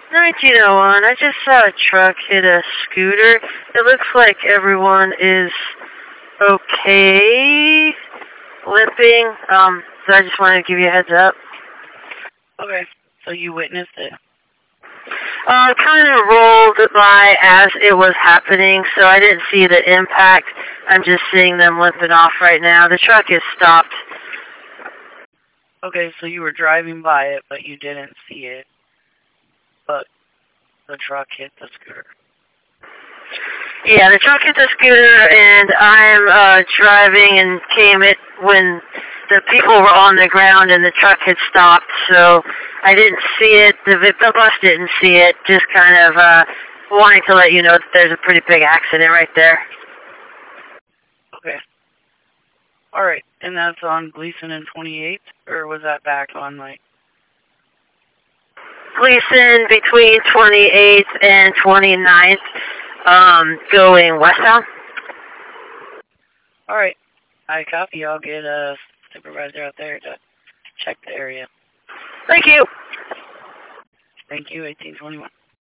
1901, I just saw a truck hit a scooter. It looks like everyone is okay, limping. So I just wanted to give you a heads up. Okay, so you witnessed it. Kind of rolled by as it was happening, so I didn't see the impact. I'm just seeing them limping off right now. The truck is stopped. Okay, so you were driving by it, but you didn't see it. But the truck hit the scooter. Yeah, the truck hit the scooter, and I'm driving and came it when the people were on the ground and the truck had stopped, so I didn't see it. The bus didn't see it, just kind of wanting to let you know that there's a pretty big accident right there. Okay. Alright, and that's on Gleason and 28th? Or was that back on, like... Gleason between 28th and 29th, going westbound. Alright, I copy. I'll get a supervisor out there to check the area. Thank you. Thank you, 1821.